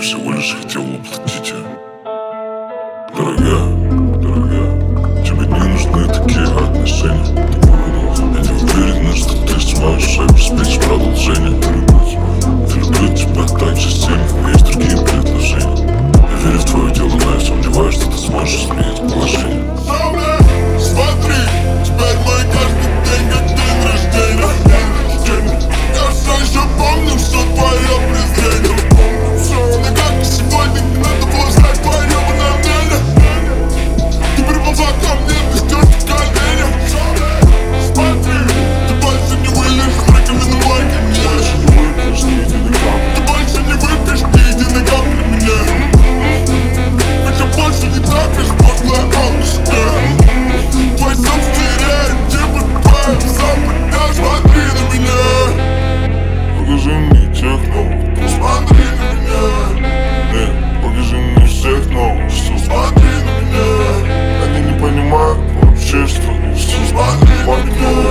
всего лишь хотел воплотить ее. Дорогая, тебе не нужны такие отношения. Я не уверен, что ты сможешь обеспечить продолжение. Люблю тебя так же сильно, есть другие предложения. Я верю в твое дело, но я сомневаюсь, что ты сможешь изменить положение. Смотри, теперь мой каждый день как день рождения. Я все еще помню все твое презрение. Но как сегодня не надо было знать твое мнение. Ты приползла ко мне, ты ждешь на коленях. Смотри, ты больше не вылезешь с рекомендовай ко мне. Ты больше не выпьешь ни единой капли мне. Хотя больше не трапишь подлая алчка. Твой сам стеряет, типа твоим западня. Смотри на меня. Покажи мне тех новых, Посмотри на меня. покажи мне всех новых, что Смотри на меня. они не понимают вообще, что несут. Смотри на меня.